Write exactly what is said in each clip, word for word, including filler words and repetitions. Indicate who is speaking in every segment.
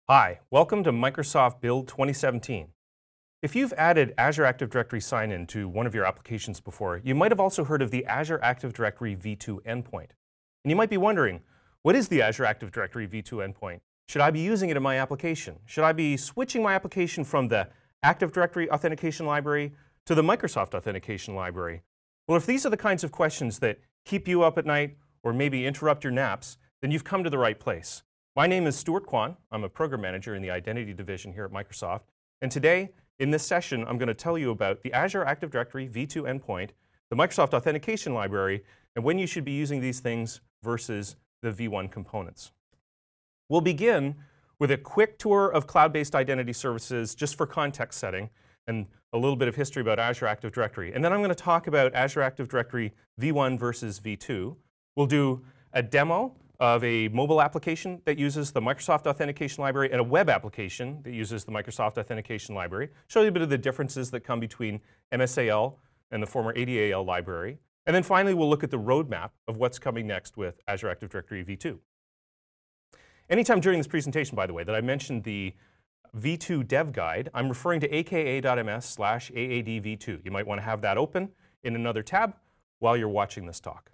Speaker 1: Hi, welcome to Microsoft Build twenty seventeen. If you've added Azure Active Directory sign-in to one of your applications before, you might have also heard of the Azure Active Directory v two endpoint. And you might be wondering, what is the Azure Active Directory v two endpoint? Should I be using it in my application? Should I be switching my application from the Active Directory Authentication Library to the Microsoft Authentication Library? Well, if these are the kinds of questions that keep you up at night or maybe interrupt your naps, then you've come to the right place. My name is Stuart Kwan. I'm a program manager in the Identity Division here at Microsoft. And today, in this session, I'm going to tell you about the Azure Active Directory v two endpoint, the Microsoft Authentication Library, and when you should be using these things versus the v one components. We'll begin with a quick tour of cloud-based identity services just for context setting and a little bit of history about Azure Active Directory. And then I'm going to talk about Azure Active Directory v one versus v two. We'll do a demo of a mobile application that uses the Microsoft Authentication Library and a web application that uses the Microsoft Authentication Library. Show you a bit of the differences that come between M S A L and the former A D A L library. And then finally, we'll look at the roadmap of what's coming next with Azure Active Directory v two. Anytime during this presentation, by the way, that I mentioned the v two dev guide, I'm referring to aka.ms slash aadv2. You might want to have that open in another tab while you're watching this talk.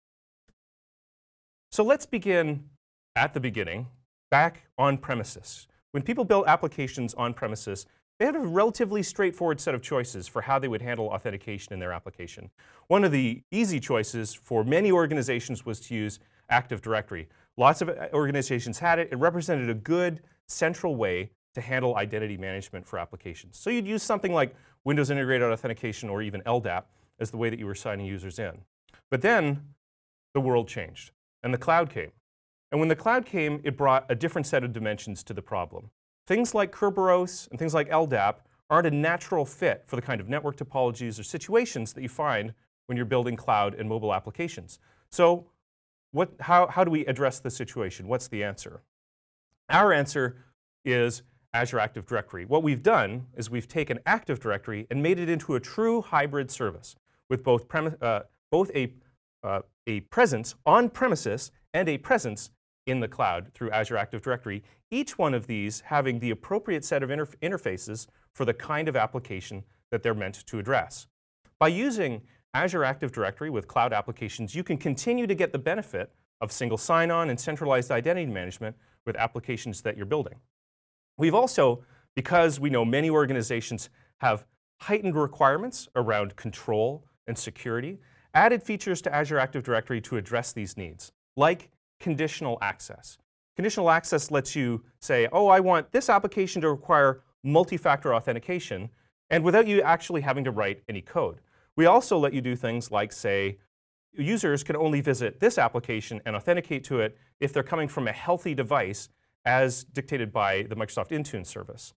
Speaker 1: So let's begin at the beginning, back on premises. When people built applications on premises, they had a relatively straightforward set of choices for how they would handle authentication in their application. One of the easy choices for many organizations was to use Active Directory. Lots of organizations had it. It represented a good central way to handle identity management for applications. So you'd use something like Windows Integrated Authentication or even L D A P as the way that you were signing users in. But then the world changed. And the cloud came. And when the cloud came, it brought a different set of dimensions to the problem. Things like Kerberos and things like L D A P aren't a natural fit for the kind of network topologies or situations that you find when you're building cloud and mobile applications. So what, how, how do we address the situation? What's the answer? Our answer is Azure Active Directory. What we've done is we've taken Active Directory and made it into a true hybrid service with both, premise, uh, both a Uh, a presence on premises and a presence in the cloud through Azure Active Directory, each one of these having the appropriate set of interf interfaces for the kind of application that they're meant to address. By using Azure Active Directory with cloud applications, you can continue to get the benefit of single sign-on and centralized identity management with applications that you're building. We've also, because we know many organizations have heightened requirements around control and security, added features to Azure Active Directory to address these needs, like conditional access. Conditional access lets you say, oh, I want this application to require multi-factor authentication, and without you actually having to write any code. We also let you do things like say, users can only visit this application and authenticate to it if they're coming from a healthy device as dictated by the Microsoft Intune service.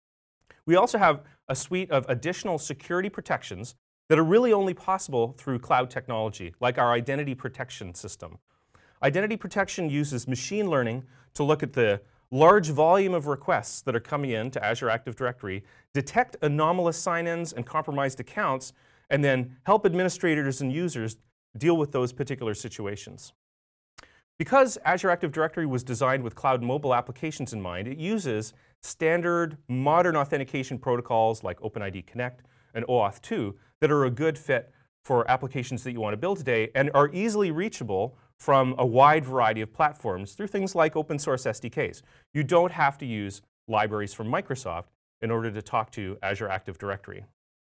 Speaker 1: We also have a suite of additional security protections that are really only possible through cloud technology, like our identity protection system. Identity protection uses machine learning to look at the large volume of requests that are coming in to Azure Active Directory, detect anomalous sign-ins and compromised accounts, and then help administrators and users deal with those particular situations. Because Azure Active Directory was designed with cloud and mobile applications in mind, it uses standard modern authentication protocols like OpenID Connect and O auth two that are a good fit for applications that you want to build today and are easily reachable from a wide variety of platforms through things like open source S D Ks. You don't have to use libraries from Microsoft in order to talk to Azure Active Directory.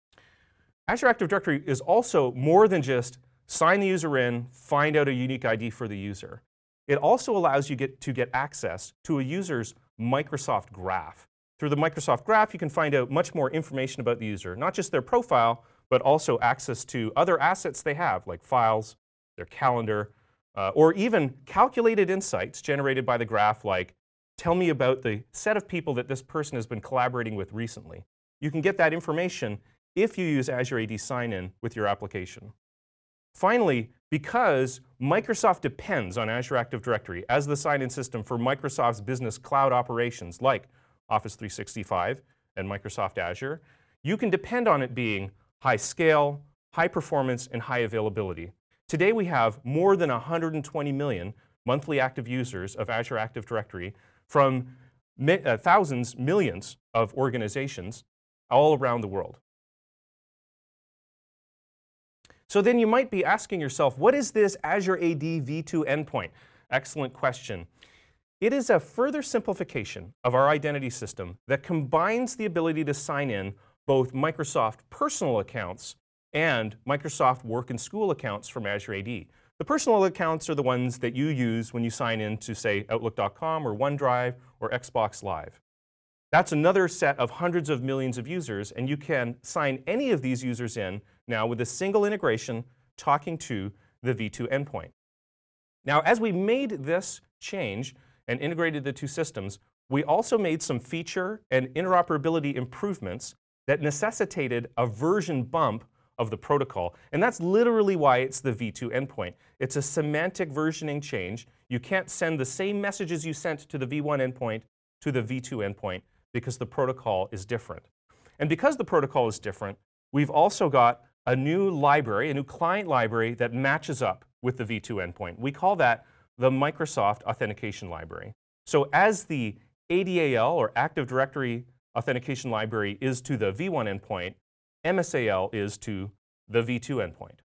Speaker 1: Azure Active Directory is also more than just sign the user in, find out a unique I D for the user. It also allows you get, to get access to a user's Microsoft Graph. Through the Microsoft Graph, you can find out much more information about the user, not just their profile, but also access to other assets they have, like files, their calendar, uh, or even calculated insights generated by the graph, like tell me about the set of people that this person has been collaborating with recently. You can get that information if you use Azure A D Sign-In with your application. Finally, because Microsoft depends on Azure Active Directory as the sign-in system for Microsoft's business cloud operations, like Office three sixty-five and Microsoft Azure, you can depend on it being high scale, high performance, and high availability. Today we have more than one hundred twenty million monthly active users of Azure Active Directory from mi uh, thousands, millions of organizations all around the world. So then you might be asking yourself, what is this Azure A D v two endpoint? Excellent question. It is a further simplification of our identity system that combines the ability to sign in both Microsoft personal accounts and Microsoft Work and School accounts from Azure A D. The personal accounts are the ones that you use when you sign in to, say, Outlook dot com or OneDrive or Xbox Live. That's another set of hundreds of millions of users, and you can sign any of these users in now with a single integration talking to the v two endpoint. Now, as we made this change and integrated the two systems, we also made some feature and interoperability improvements that necessitated a version bump of the protocol. And that's literally why it's the v two endpoint. It's a semantic versioning change. You can't send the same messages you sent to the v one endpoint to the v two endpoint because the protocol is different. And because the protocol is different, we've also got a new library, a new client library that matches up with the v two endpoint. We call that the Microsoft Authentication Library. So as the A D A L, or Active Directory Authentication Library, is to the v one endpoint, M S A L is to the v two endpoint.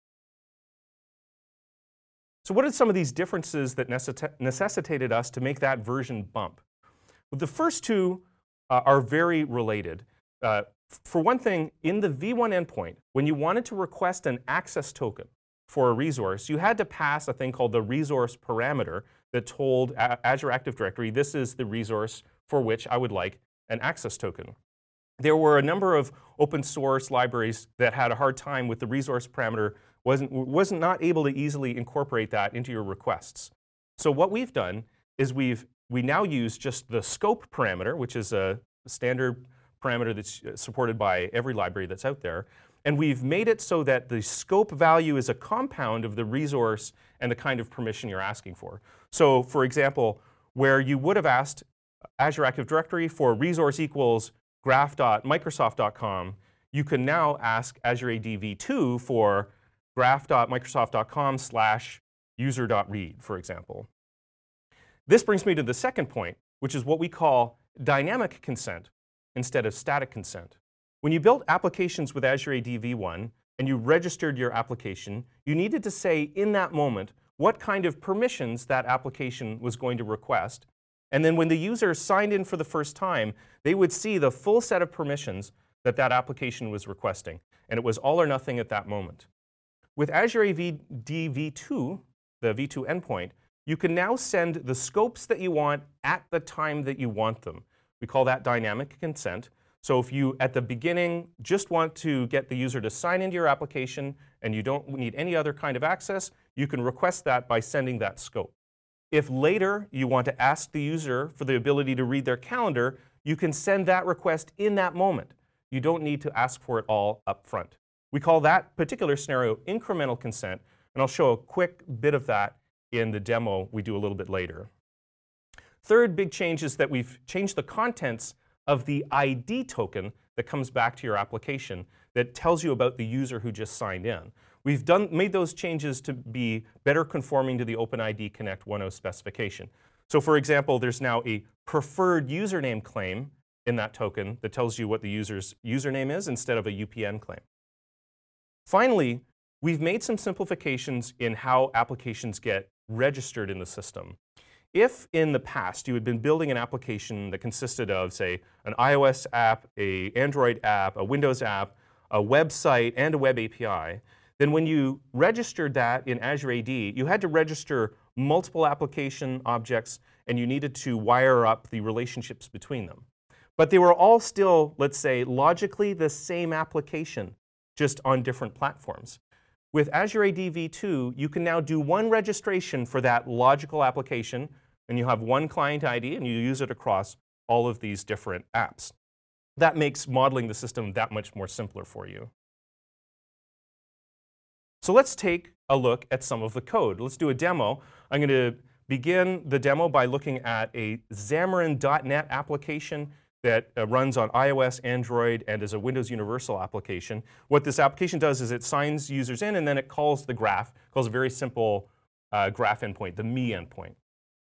Speaker 1: So what are some of these differences that necessitated us to make that version bump? Well, the first two uh, are very related. Uh, for one thing, in the v one endpoint, when you wanted to request an access token for a resource, you had to pass a thing called the resource parameter that told a Azure Active Directory, this is the resource for which I would like an access token. There were a number of open source libraries that had a hard time with the resource parameter, wasn't, wasn't not able to easily incorporate that into your requests. So what we've done is we've we now use just the scope parameter, which is a standard parameter that's supported by every library that's out there. And we've made it so that the scope value is a compound of the resource and the kind of permission you're asking for. So for example, where you would have asked Azure Active Directory for resource equals graph dot microsoft dot com, you can now ask Azure A D v two for graph dot microsoft dot com slash user dot read, for example. This brings me to the second point, which is what we call dynamic consent instead of static consent. When you built applications with Azure A D v one and you registered your application, you needed to say in that moment what kind of permissions that application was going to request. And then when the user signed in for the first time, they would see the full set of permissions that that application was requesting. And it was all or nothing at that moment. With Azure A D v two, the v two endpoint, you can now send the scopes that you want at the time that you want them. We call that dynamic consent. So if you, at the beginning, just want to get the user to sign into your application and you don't need any other kind of access, you can request that by sending that scope. If later you want to ask the user for the ability to read their calendar, you can send that request in that moment. You don't need to ask for it all up front. We call that particular scenario incremental consent, and I'll show a quick bit of that in the demo we do a little bit later. Third big change is that we've changed the contents of the I D token that comes back to your application that tells you about the user who just signed in. We've done, made those changes to be better conforming to the OpenID Connect one point oh specification. So for example, there's now a preferred username claim in that token that tells you what the user's username is instead of a U P N claim. Finally, we've made some simplifications in how applications get registered in the system. If in the past you had been building an application that consisted of, say, an iOS app, an Android app, a Windows app, a website, and a web A P I, then when you registered that in Azure A D, you had to register multiple application objects, and you needed to wire up the relationships between them. But they were all still, let's say, logically the same application, just on different platforms. With Azure A D v two, you can now do one registration for that logical application, and you have one client I D, and you use it across all of these different apps. That makes modeling the system that much more simpler for you. So let's take a look at some of the code. Let's do a demo. I'm going to begin the demo by looking at a Xamarin dot net application that uh, runs on iOS, Android, and is a Windows Universal application. What this application does is it signs users in, and then it calls the graph, calls a very simple uh, graph endpoint, the me endpoint.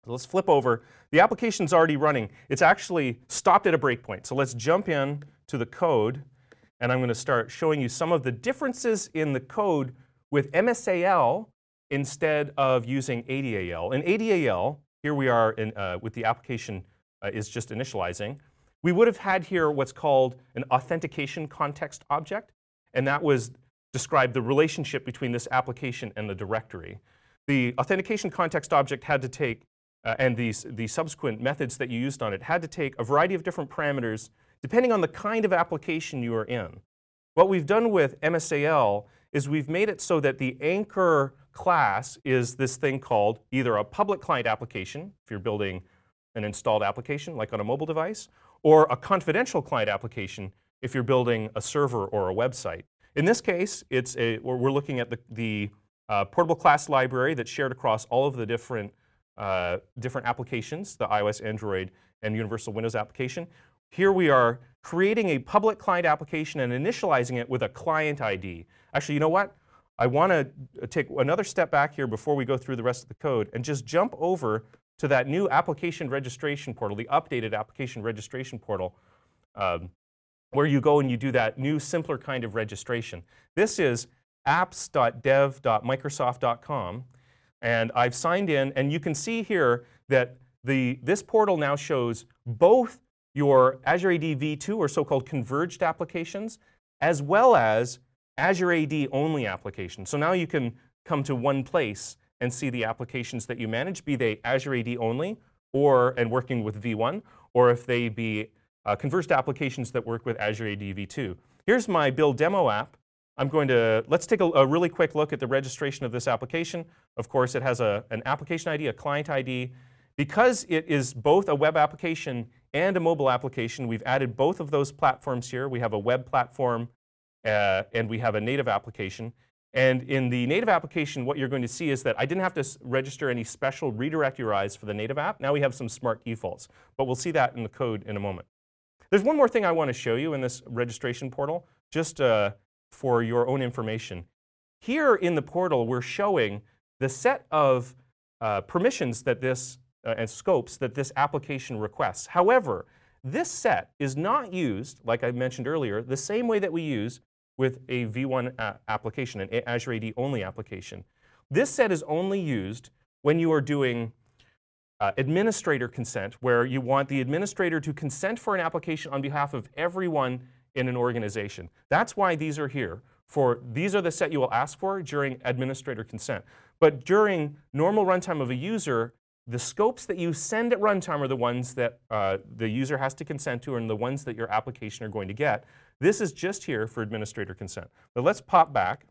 Speaker 1: Let's flip over. The application's already running. It's actually stopped at a breakpoint. So let's jump in to the code, and I'm going to start showing you some of the differences in the code with M S A L instead of using A D A L. In A D A L, here we are in, uh, with the application uh, is just initializing. We would have had here what's called an authentication context object, and that was described the relationship between this application and the directory. The authentication context object had to take Uh, and these, the subsequent methods that you used on it had to take a variety of different parameters depending on the kind of application you are in. What we've done with M S A L is we've made it so that the anchor class is this thing called either a public client application, if you're building an installed application like on a mobile device, or a confidential client application if you're building a server or a website. In this case, it's a, we're looking at the, the uh, portable class library that's shared across all of the different Uh, different applications, the iOS, Android, and Universal Windows application. Here we are creating a public client application and initializing it with a client I D. Actually, you know what? I want to take another step back here before we go through the rest of the code and just jump over to that new application registration portal, the updated application registration portal, um, where you go and you do that new, simpler kind of registration. This is apps dot dev dot microsoft dot com. And I've signed in, and you can see here that the, this portal now shows both your Azure A D V two, or so-called converged applications, as well as Azure A D only applications. So now you can come to one place and see the applications that you manage, be they Azure A D only, or and working with V one, or if they be uh, converged applications that work with Azure A D V two. Here's my build demo app. I'm going to, let's take a, a really quick look at the registration of this application. Of course, it has a, an application I D, a client I D. Because it is both a web application and a mobile application, we've added both of those platforms here. We have a web platform uh, and we have a native application. And in the native application, what you're going to see is that I didn't have to register any special redirect U R Is for the native app. Now we have some smart defaults, but we'll see that in the code in a moment. There's one more thing I want to show you in this registration portal, just uh, for your own information. Here in the portal, we're showing the set of uh, permissions that this, uh, and scopes that this application requests. However, this set is not used, like I mentioned earlier, the same way that we use with a V one a application, an Azure A D only application. This set is only used when you are doing uh, administrator consent, where you want the administrator to consent for an application on behalf of everyone in an organization. That's why these are here. For these are the set you will ask for during administrator consent. But during normal runtime of a user, the scopes that you send at runtime are the ones that uh, the user has to consent to, and the ones that your application are going to get. This is just here for administrator consent. But let's pop back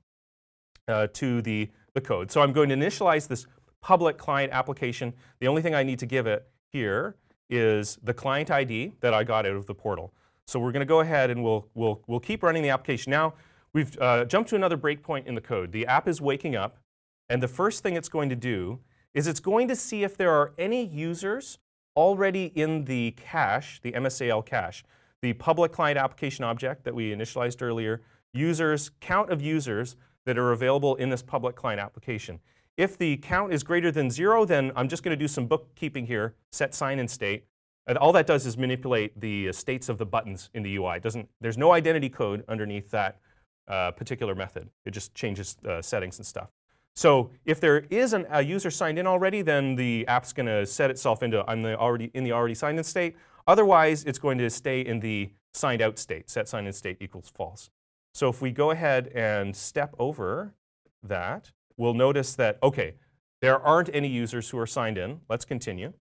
Speaker 1: uh, to the, the code. So I'm going to initialize this public client application. The only thing I need to give it here is the client I D that I got out of the portal. So we're going to go ahead and we'll, we'll, we'll keep running the application. Now, we've uh, jumped to another breakpoint in the code. The app is waking up, and the first thing it's going to do is it's going to see if there are any users already in the cache, the M S A L cache, the public client application object that we initialized earlier, users, count of users that are available in this public client application. If the count is greater than zero, then I'm just going to do some bookkeeping here, set sign-in state. And all that does is manipulate the states of the buttons in the U I. It doesn't, there's no identity code underneath that uh, particular method. It just changes uh, settings and stuff. So if there is an, a user signed in already, then the app's going to set itself into I'm the already in the already signed in state. Otherwise, it's going to stay in the signed out state. Set sign in state equals false. So if we go ahead and step over that, we'll notice that, OK, there aren't any users who are signed in. Let's continue.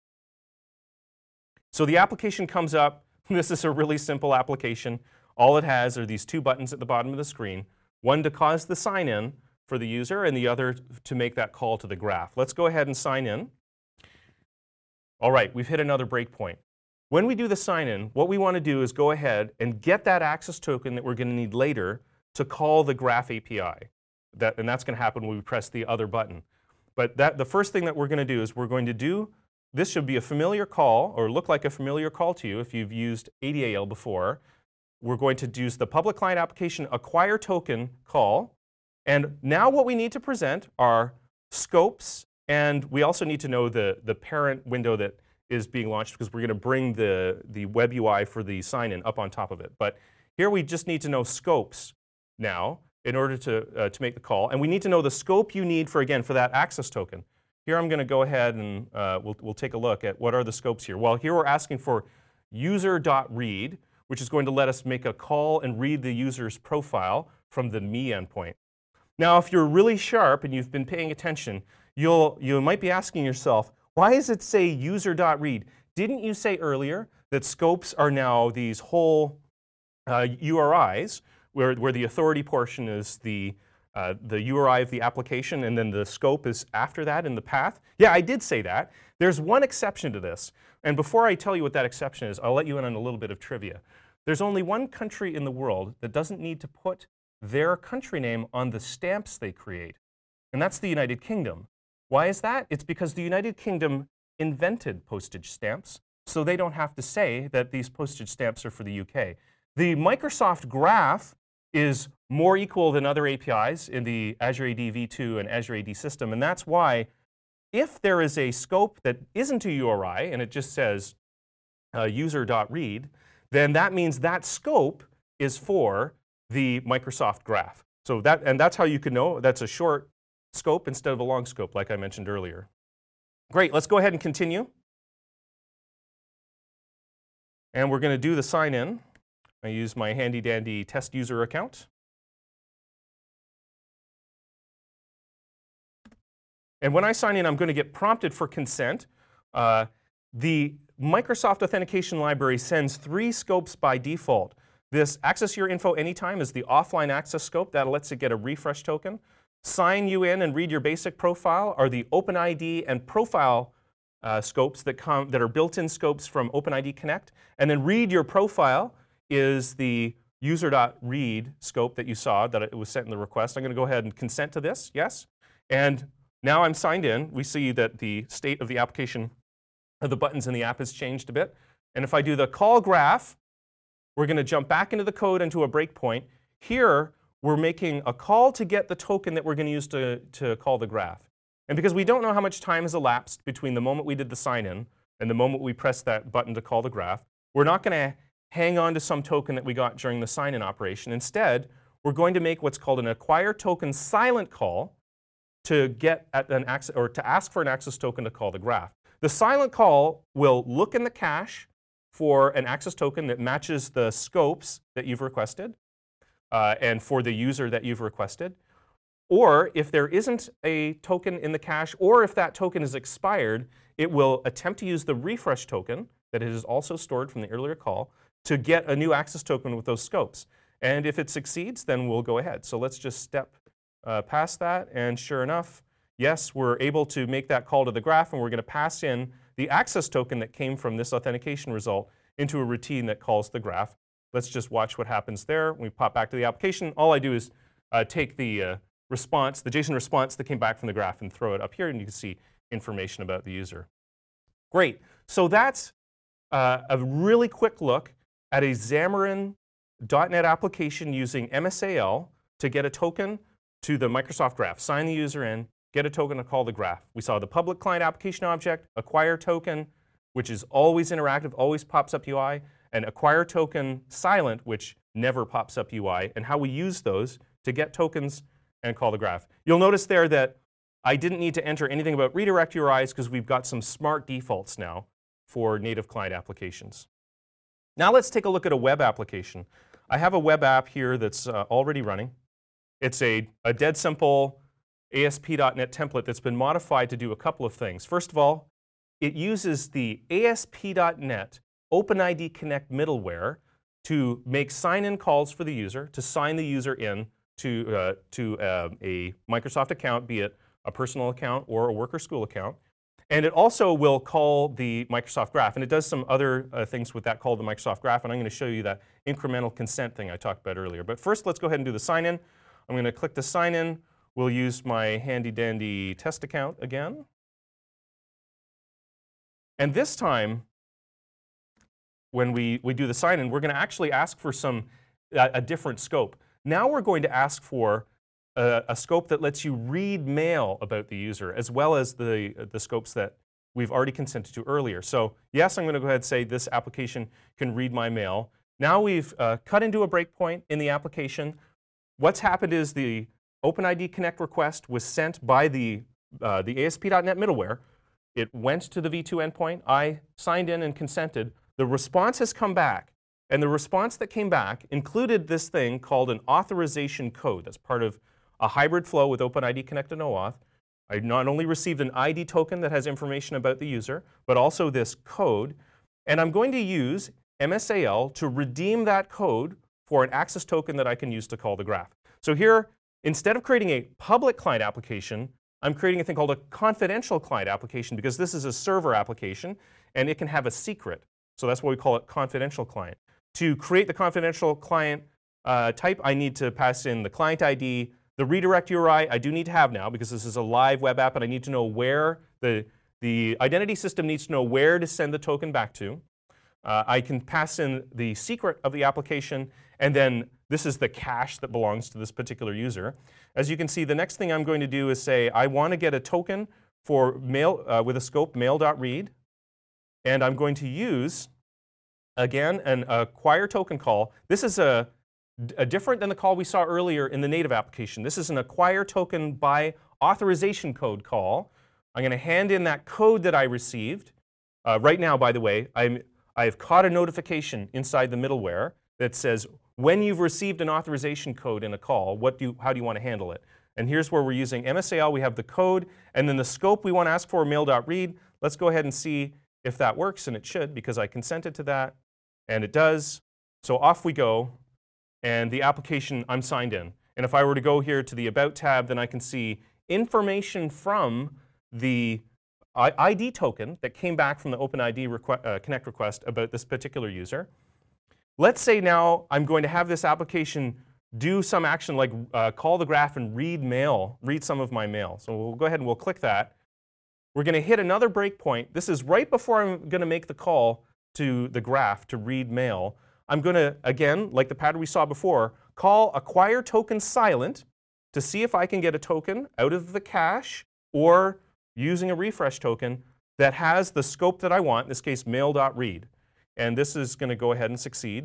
Speaker 1: So the application comes up. This is a really simple application. All it has are these two buttons at the bottom of the screen, one to cause the sign-in for the user and the other to make that call to the graph. Let's go ahead and sign in. All right, we've hit another breakpoint. When we do the sign-in, what we want to do is go ahead and get that access token that we're going to need later to call the graph A P I. That, and that's going to happen when we press the other button. But that, the first thing that we're going to do is we're going to do this should be a familiar call, or look like a familiar call to you if you've used A D A L before. We're going to use the public client application acquire token call. And now what we need to present are scopes And we also need to know the, the parent window that is being launched because we're going to bring the, the web U I for the sign-in up on top of it. But here we just need to know scopes now in order to, uh, to make the call. And we need to know the scope you need for, again, for that access token. Here I'm going to go ahead and uh, we'll, we'll take a look at what are the scopes here. Well, here we're asking for user.read, which is going to let us make a call and read the user's profile from the me endpoint. Now, if you're really sharp and you've been paying attention, you'll, you might be asking yourself, why does it say user.read? Didn't you say earlier that scopes are now these whole uh, U R Is, where, where the authority portion is the, uh, the U R I of the application, and then the scope is after that in the path? Yeah, I did say that. There's one exception to this. And before I tell you what that exception is, I'll let you in on a little bit of trivia. There's only one country in the world that doesn't need to put their country name on the stamps they create, and that's the United Kingdom. Why is that? It's because the United Kingdom invented postage stamps, so they don't have to say that these postage stamps are for the U K. The Microsoft Graph is more equal than other A P Is in the Azure A D v two and Azure A D system, and that's why if there is a scope that isn't a U R I and it just says uh, user.read, then that means that scope is for the Microsoft Graph. So that, and that's how you can know that's a short scope instead of a long scope, like I mentioned earlier. Great, let's go ahead and continue. And we're going to do the sign in. I use my handy dandy test user account. And when I sign in, I'm going to get prompted for consent. Uh, the Microsoft Authentication Library sends three scopes by default. This access your info anytime is the offline access scope. That lets it get a refresh token. Sign you in and read your basic profile are the OpenID and profile uh, scopes that, come, that are built-in scopes from OpenID Connect. And then read your profile is the user.read scope that you saw that it was sent in the request. I'm going to go ahead and consent to this, yes. And now I'm signed in. We see that the state of the application, of the buttons in the app has changed a bit. And if I do the call graph, we're going to jump back into the code into a breakpoint. Here, we're making a call to get the token that we're going to use to, to call the graph. And because we don't know how much time has elapsed between the moment we did the sign-in and the moment we pressed that button to call the graph, we're not going to hang on to some token that we got during the sign-in operation. Instead, we're going to make what's called an acquire token silent call to get at an access, or to ask for an access token to call the graph. The silent call will look in the cache for an access token that matches the scopes that you've requested uh, and for the user that you've requested. Or if there isn't a token in the cache, or if that token is expired, it will attempt to use the refresh token that it is also stored from the earlier call to get a new access token with those scopes. And if it succeeds, then we'll go ahead. So let's just step uh, past that. And sure enough, yes, we're able to make that call to the graph, and we're going to pass in the access token that came from this authentication result into a routine that calls the graph. Let's just watch what happens there. When we pop back to the application, all I do is uh, take the uh, response, the JSON response that came back from the graph, and throw it up here, and you can see information about the user. Great. So that's uh, a really quick look at a Xamarin dot net application using M S A L to get a token to the Microsoft Graph. Sign the user in, get a token to call the graph. We saw the public client application object, acquire token, which is always interactive, always pops up U I, and acquire token silent, which never pops up U I, and how we use those to get tokens and call the graph. You'll notice there that I didn't need to enter anything about redirect U R Is because we've got some smart defaults now for native client applications. Now let's take a look at a web application. I have a web app here that's uh, already running. It's a, a dead simple A S P dot net template that's been modified to do a couple of things. First of all, it uses the A S P dot net OpenID Connect middleware to make sign-in calls for the user, to sign the user in to, uh, to uh, a Microsoft account, be it a personal account or a work or school account. And it also will call the Microsoft Graph. And it does some other uh, things with that call the Microsoft Graph. And I'm going to show you that incremental consent thing I talked about earlier. But first, let's go ahead and do the sign-in. I'm going to click the sign-in. We'll use my handy-dandy test account again. And this time, when we, we do the sign-in, we're going to actually ask for some uh, a different scope. Now we're going to ask for a, a scope that lets you read mail about the user, as well as the, the scopes that we've already consented to earlier. So yes, I'm going to go ahead and say this application can read my mail. Now we've uh, cut into a breakpoint in the application. What's happened is the OpenID Connect request was sent by the, uh, the A S P dot net middleware. It went to the V two endpoint. I signed in and consented. The response has come back. And the response that came back included this thing called an authorization code. That's part of a hybrid flow with OpenID Connect and OAuth. I not only received an I D token that has information about the user, but also this code. And I'm going to use M S A L to redeem that code for an access token that I can use to call the graph. So here, instead of creating a public client application, I'm creating a thing called a confidential client application, because this is a server application and it can have a secret. So that's why we call it confidential client. To create the confidential client uh, type, I need to pass in the client I D. The redirect U R I I do need to have now, because this is a live web app and I need to know where the, the identity system needs to know where to send the token back to. Uh, I can pass in the secret of the application, and then this is the cache that belongs to this particular user. As you can see, the next thing I'm going to do is say I want to get a token for mail uh, with a scope mail.read, and I'm going to use, again, an acquire token call. This is a, a different than the call we saw earlier in the native application. This is an acquire token by authorization code call. I'm going to hand in that code that I received. Uh, right now, by the way, I'm, I've caught a notification inside the middleware that says, when you've received an authorization code in a call, what do you, how do you want to handle it? And here's where we're using M S A L. We have the code, and then the scope we want to ask for, mail.read. Let's go ahead and see if that works, and it should, because I consented to that, and it does. So off we go, and the application, I'm signed in. And if I were to go here to the About tab, then I can see information from the I D token that came back from the OpenID requ uh, Connect request about this particular user. Let's say now I'm going to have this application do some action like uh, call the graph and read mail, read some of my mail. So we'll go ahead and we'll click that. We're going to hit another breakpoint. This is right before I'm going to make the call to the graph to read mail. I'm going to, again, like the pattern we saw before, call acquire token silent to see if I can get a token out of the cache or using a refresh token that has the scope that I want, in this case mail.read. And this is going to go ahead and succeed.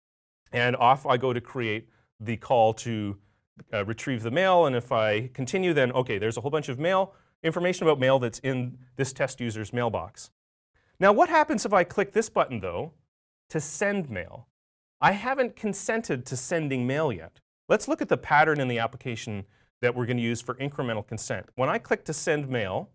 Speaker 1: And off I go to create the call to uh, retrieve the mail. And if I continue, then OK, there's a whole bunch of mail, information about mail that's in this test user's mailbox. Now what happens if I click this button, though, to send mail? I haven't consented to sending mail yet. Let's look at the pattern in the application that we're going to use for incremental consent. When I click to send mail,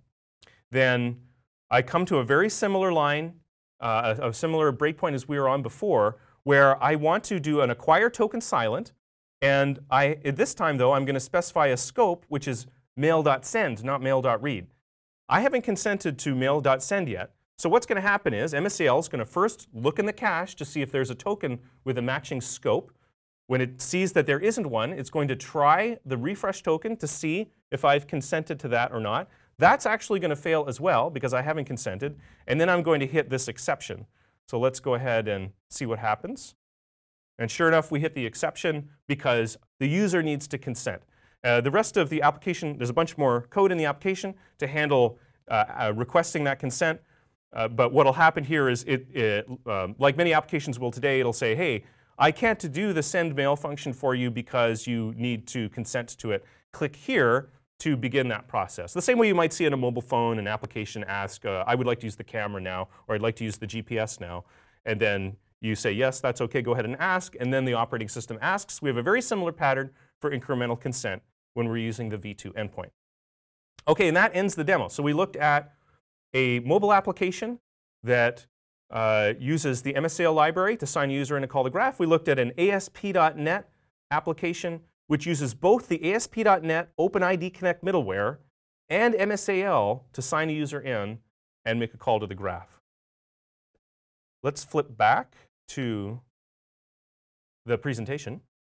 Speaker 1: then I come to a very similar line, uh, a, a similar breakpoint as we were on before, where I want to do an acquire token silent. And I, at this time, though, I'm going to specify a scope, which is mail.send, not mail.read. I haven't consented to mail.send yet. So what's going to happen is M S A L is going to first look in the cache to see if there's a token with a matching scope. When it sees that there isn't one, it's going to try the refresh token to see if I've consented to that or not. That's actually going to fail as well, because I haven't consented. And then I'm going to hit this exception. So let's go ahead and see what happens. And sure enough, we hit the exception because the user needs to consent. Uh, the rest of the application, there's a bunch more code in the application to handle uh, uh, requesting that consent. Uh, but what will happen here is, it, it uh, like many applications will today, it'll say, hey, I can't do the send mail function for you because you need to consent to it. Click here to begin that process. The same way you might see on a mobile phone, an application ask, uh, I would like to use the camera now, or I'd like to use the G P S now. And then you say, yes, that's OK, go ahead and ask. And then the operating system asks. We have a very similar pattern for incremental consent when we're using the V two endpoint. OK, and that ends the demo. So we looked at a mobile application that uh, uses the M S A L library to sign a user in and call the graph. We looked at an A S P dot net application, which uses both the A S P dot net OpenID Connect middleware and M S A L to sign a user in and make a call to the graph. Let's flip back to the presentation.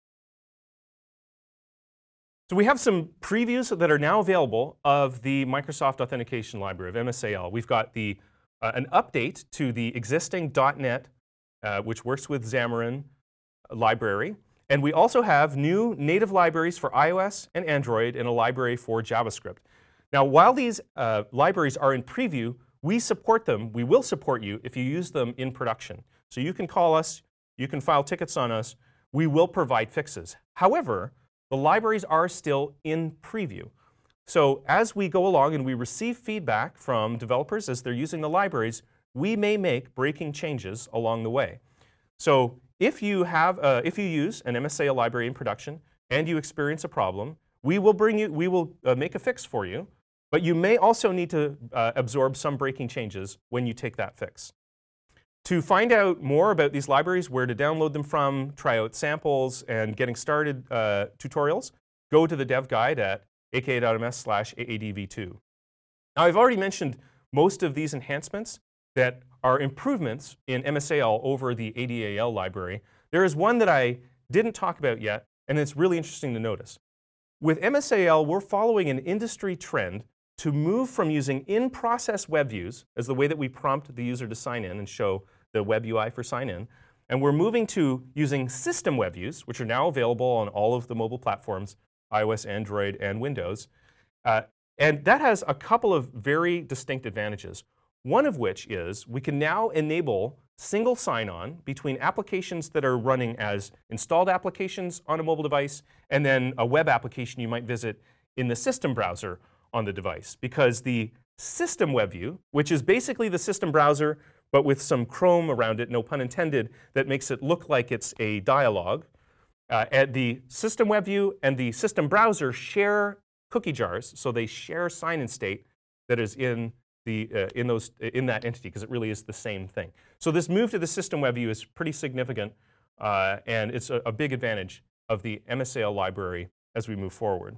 Speaker 1: So we have some previews that are now available of the Microsoft Authentication Library of M S A L. We've got the, uh, an update to the existing .NET, uh, which works with Xamarin library. And we also have new native libraries for iOS and Android and a library for JavaScript. Now, while these uh, libraries are in preview, we support them. We will support you if you use them in production. So you can call us. You can file tickets on us. We will provide fixes. However, the libraries are still in preview. So as we go along and we receive feedback from developers as they're using the libraries, we may make breaking changes along the way. So if you have, uh, if you use an M S A L library in production and you experience a problem, we will bring you, we will uh, make a fix for you. But you may also need to uh, absorb some breaking changes when you take that fix. To find out more about these libraries, where to download them from, try out samples, and getting started uh, tutorials, go to the dev guide at aka.ms slash aadv2. Now, I've already mentioned most of these enhancements that are improvements in M S A L over the A D A L library. There is one that I didn't talk about yet, and it's really interesting to notice. With M S A L, we're following an industry trend to move from using in-process web views as the way that we prompt the user to sign in and show the web U I for sign in. And we're moving to using system web views, which are now available on all of the mobile platforms, iOS, Android, and Windows. Uh, and that has a couple of very distinct advantages. One of which is we can now enable single sign-on between applications that are running as installed applications on a mobile device and then a web application you might visit in the system browser on the device. Because the system web view, which is basically the system browser but with some Chrome around it, no pun intended, that makes it look like it's a dialog, uh, and the system web view and the system browser share cookie jars, so they share sign-in state that is in The, uh, in, those, in that entity, because it really is the same thing. So this move to the system web view is pretty significant, uh, and it's a, a big advantage of the M S A L library as we move forward.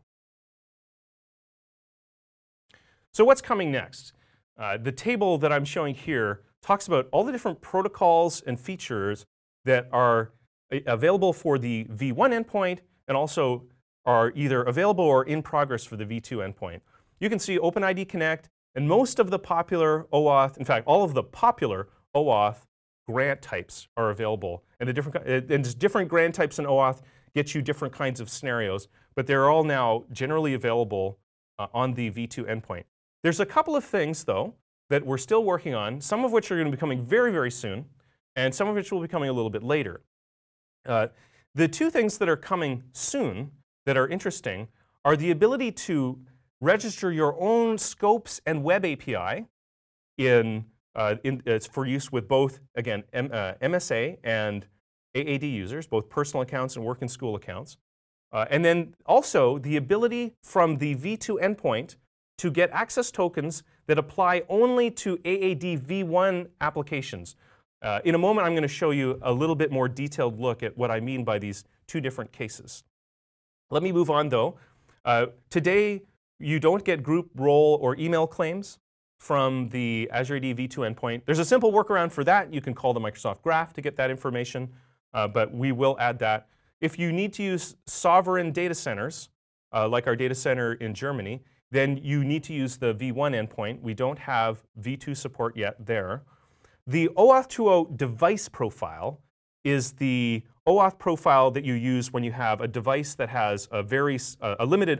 Speaker 1: So what's coming next? Uh, the table that I'm showing here talks about all the different protocols and features that are available for the V one endpoint and also are either available or in progress for the V two endpoint. You can see OpenID Connect, and most of the popular OAuth, in fact, all of the popular OAuth grant types are available. And the different, and just different grant types in OAuth get you different kinds of scenarios, but they're all now generally available uh, on the V two endpoint. There's a couple of things, though, that we're still working on, some of which are going to be coming very, very soon, and some of which will be coming a little bit later. Uh, the two things that are coming soon that are interesting are the ability to register your own scopes and web A P I in, uh, in, uh, for use with both, again, M, uh, M S A and A A D users, both personal accounts and work and school accounts. Uh, and then also the ability from the V two endpoint to get access tokens that apply only to A A D V one applications. Uh, in a moment, I'm going to show you a little bit more detailed look at what I mean by these two different cases. Let me move on, though. Uh, today, you don't get group role or email claims from the Azure A D V two endpoint. There's a simple workaround for that. You can call the Microsoft Graph to get that information, uh, but we will add that. If you need to use sovereign data centers, uh, like our data center in Germany, then you need to use the V one endpoint. We don't have V two support yet there. The OAuth two point oh device profile is the OAuth profile that you use when you have a device that has a very uh, a limited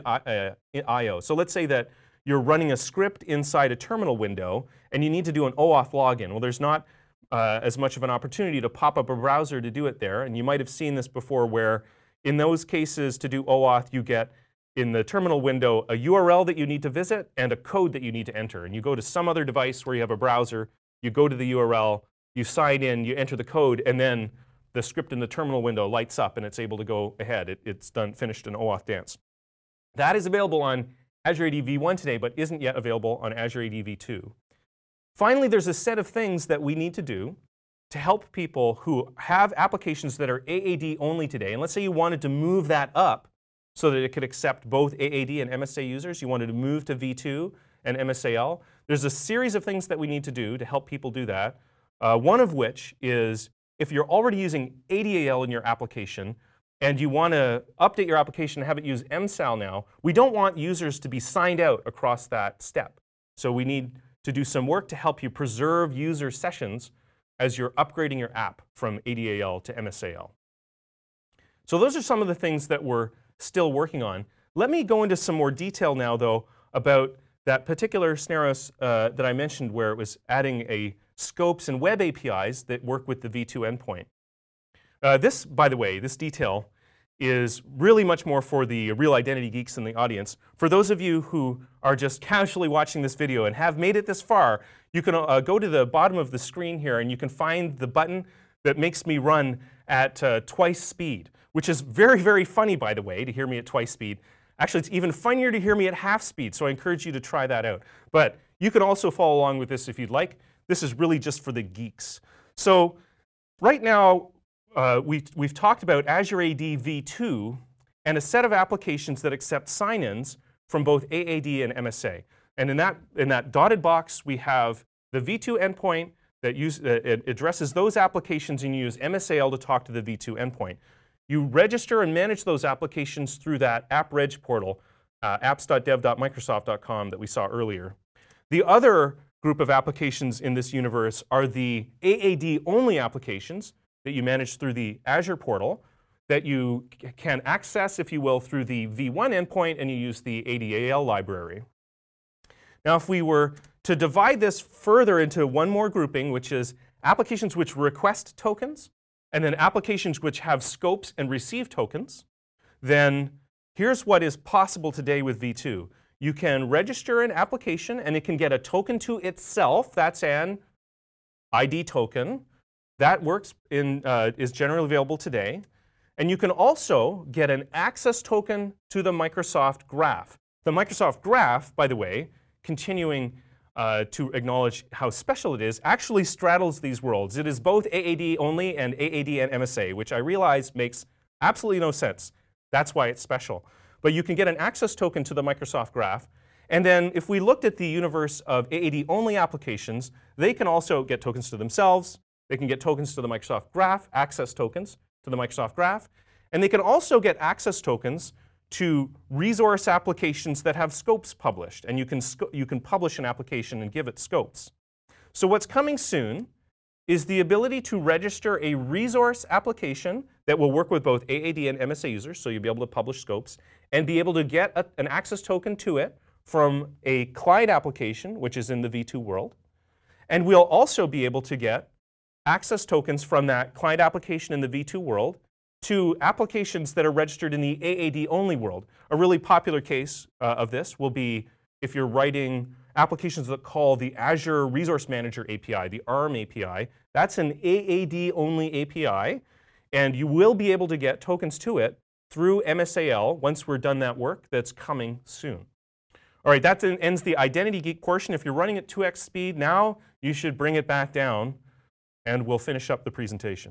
Speaker 1: I O. So let's say that you're running a script inside a terminal window and you need to do an OAuth login. Well, there's not uh, as much of an opportunity to pop up a browser to do it there. And you might have seen this before, where in those cases to do OAuth, you get in the terminal window a U R L that you need to visit and a code that you need to enter. And you go to some other device where you have a browser, you go to the U R L, you sign in, you enter the code, and then the script in the terminal window lights up and it's able to go ahead. It, it's done, finished an OAuth dance. That is available on Azure A D V one today, but isn't yet available on Azure A D V two. Finally, there's a set of things that we need to do to help people who have applications that are A A D only today. And let's say you wanted to move that up so that it could accept both A A D and M S A users. You wanted to move to V two and M S A L. There's a series of things that we need to do to help people do that. Uh, one of which is, if you're already using A D A L in your application and you want to update your application and have it use M S A L now, we don't want users to be signed out across that step. So we need to do some work to help you preserve user sessions as you're upgrading your app from A D A L to M S A L. So those are some of the things that we're still working on. Let me go into some more detail now, though, about that particular scenario uh, that I mentioned where it was adding a scopes and web A P Is that work with the V two endpoint. Uh, this, by the way, this detail is really much more for the real identity geeks in the audience. For those of you who are just casually watching this video and have made it this far, you can uh, go to the bottom of the screen here and you can find the button that makes me run at uh, twice speed, which is very, very funny, by the way, to hear me at twice speed. Actually, it's even funnier to hear me at half speed, so I encourage you to try that out. But you can also follow along with this if you'd like. This is really just for the geeks. So right now, uh, we, we've talked about Azure A D V two and a set of applications that accept sign-ins from both A A D and M S A. And in that, in that dotted box, we have the V two endpoint that use, uh, it addresses those applications, and you use M S A L to talk to the V two endpoint. You register and manage those applications through that AppReg portal, uh, apps dot dev dot microsoft dot com that we saw earlier. The other group of applications in this universe are the A A D-only applications that you manage through the Azure portal that you can access, if you will, through the V one endpoint, and you use the A D A L library. Now, if we were to divide this further into one more grouping, which is applications which request tokens, and then applications which have scopes and receive tokens, then here's what is possible today with V two. You can register an application, and it can get a token to itself. That's an I D token. That works in, uh, is generally available today. And you can also get an access token to the Microsoft Graph. The Microsoft Graph, by the way, continuing uh, to acknowledge how special it is, actually straddles these worlds. It is both A A D only and A A D and M S A, which I realize makes absolutely no sense. That's why it's special. But you can get an access token to the Microsoft Graph. And then if we looked at the universe of A A D-only applications, they can also get tokens to themselves. They can get tokens to the Microsoft Graph, access tokens to the Microsoft Graph. And they can also get access tokens to resource applications that have scopes published. And you can, you can publish an application and give it scopes. So what's coming soon is the ability to register a resource application that will work with both A A D and M S A users, so you'll be able to publish scopes, and be able to get a, an access token to it from a client application, which is in the V two world. And we'll also be able to get access tokens from that client application in the V two world to applications that are registered in the A A D-only world. A really popular case uh, of this will be if you're writing applications that call the Azure Resource Manager A P I, the A R M A P I. That's an A A D-only A P I, and you will be able to get tokens to it through M S A L once we're done that work. That's coming soon. All right, that ends the Identity Geek portion. If you're running at two x speed now, you should bring it back down, and we'll finish up the presentation.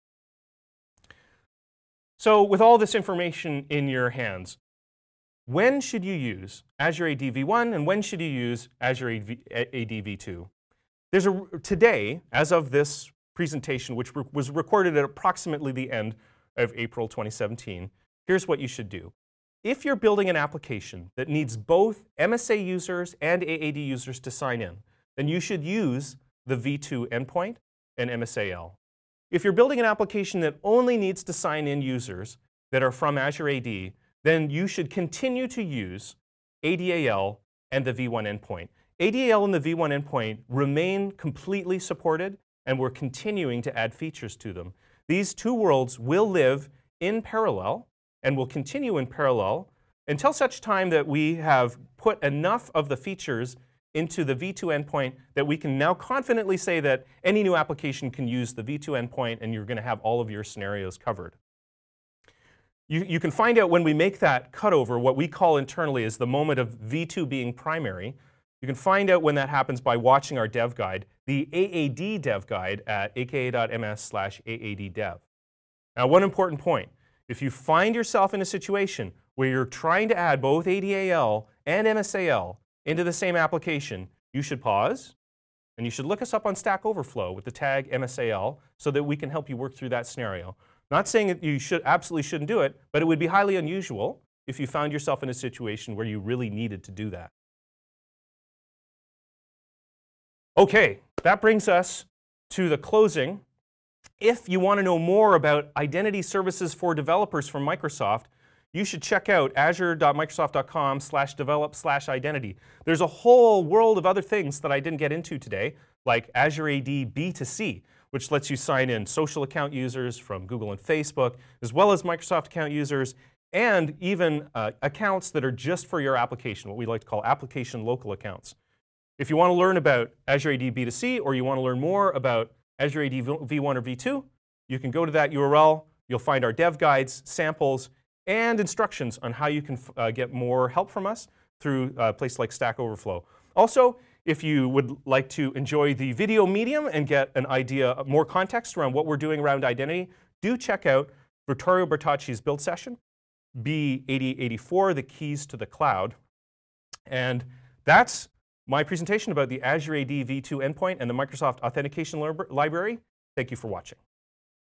Speaker 1: So with all this information in your hands, when should you use Azure A D V one and when should you use Azure A D V two? There's a, today, as of this presentation, which re was recorded at approximately the end of April twenty seventeen, here's what you should do. If you're building an application that needs both M S A users and A A D users to sign in, then you should use the V two endpoint and M S A L. If you're building an application that only needs to sign in users that are from Azure A D, then you should continue to use A D A L and the V one endpoint. A D A L and the V one endpoint remain completely supported, and we're continuing to add features to them. These two worlds will live in parallel and will continue in parallel until such time that we have put enough of the features into the V two endpoint that we can now confidently say that any new application can use the V two endpoint and you're going to have all of your scenarios covered. You, you can find out when we make that cutover, what we call internally is the moment of V two being primary. You can find out when that happens by watching our dev guide, the A A D dev guide at aka dot M S slash A A D dev. Now, one important point. If you find yourself in a situation where you're trying to add both A D A L and M S A L into the same application, you should pause, and you should look us up on Stack Overflow with the tag M S A L so that we can help you work through that scenario. Not saying that you should, absolutely shouldn't do it, but it would be highly unusual if you found yourself in a situation where you really needed to do that. Okay, that brings us to the closing If you want to know more about identity services for developers from Microsoft, you should check out azure dot microsoft dot com slash develop slash identity. There's a whole world of other things that I didn't get into today, like Azure A D B two C, which lets you sign in social account users from Google and Facebook, as well as Microsoft account users, and even uh, accounts that are just for your application, what we like to call application local accounts. If you want to learn about Azure A D B two C, or you want to learn more about Azure A D V one or V two, you can go to that U R L. You'll find our dev guides, samples, and instructions on how you can uh, get more help from us through a place like Stack Overflow. Also, if you would like to enjoy the video medium and get an idea, more context around what we're doing around identity, do check out Vittorio Bertacci's build session, B eighty eighty-four, The Keys to the Cloud. And that's my presentation about the Azure A D V two endpoint and the Microsoft Authentication Library. Thank you for watching.